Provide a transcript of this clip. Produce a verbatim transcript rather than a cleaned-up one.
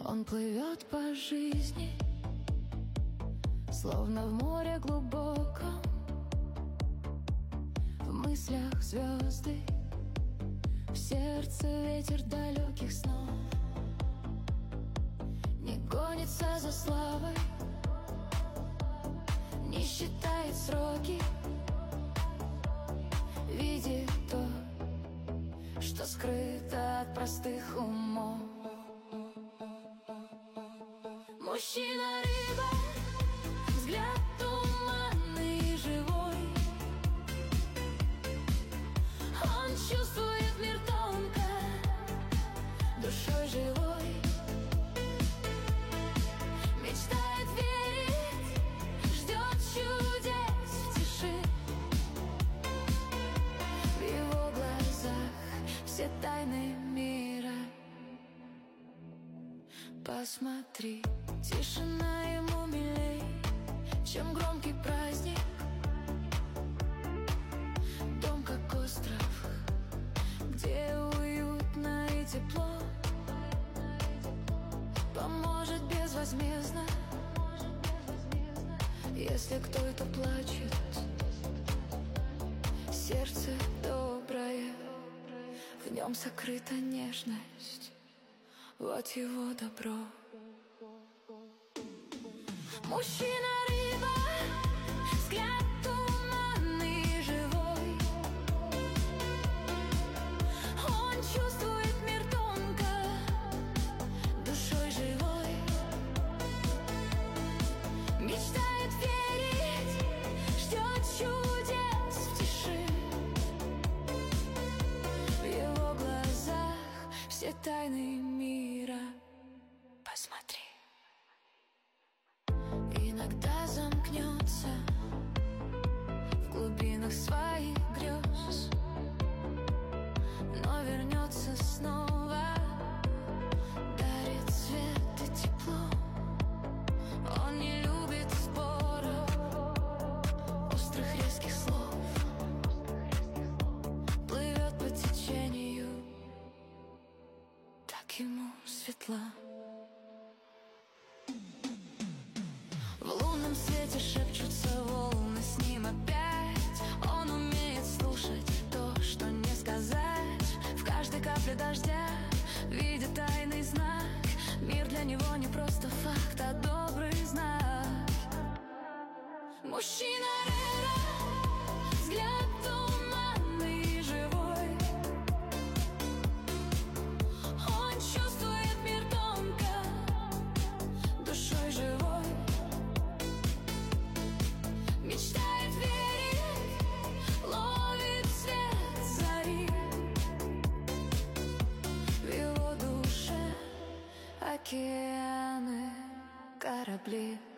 Он плывет по жизни, словно в море глубоком. В мыслях звезды, в сердце ветер далеких снов. Не гонится за славой, не считает сроки, видит то, что скрыто от простых умов. Мужчина-рыба, взгляд туманный и живой. Он чувствует мир тонко, душой живой. Мечтает верить, ждет чудес в тиши. В его глазах все тайны мира. Посмотри, тишина ему милей, чем громкий праздник. Дом как остров, где уютно и тепло. Поможет безвозмездно, если кто-то плачет. Сердце доброе, в нем сокрыта нежность. Вот его добро. Мужчина-рыба, взгляд туманный и живой. Он чувствует мир тонко, душой живой. Мечтает верить, ждет чудес в тиши. В его глазах все тайны мира. Посмотри. Иногда замкнется в глубинах своих грез, но вернется снова, дарит свет и тепло. Он не любит споров, острых резких слов. Плывет по течению, так ему светло. В лунном свете шепчутся волны с ним опять. Он умеет слушать то, что не сказать. В каждой капле дождя видит тайный знак. Мир для него не просто факт, а добрый знак. Мужчина-рыба, взгляд туманный и живой. Он чувствует мир тонко, душой живой. Мечтает верить, ловит свет зари. В его душе океаны, корабли.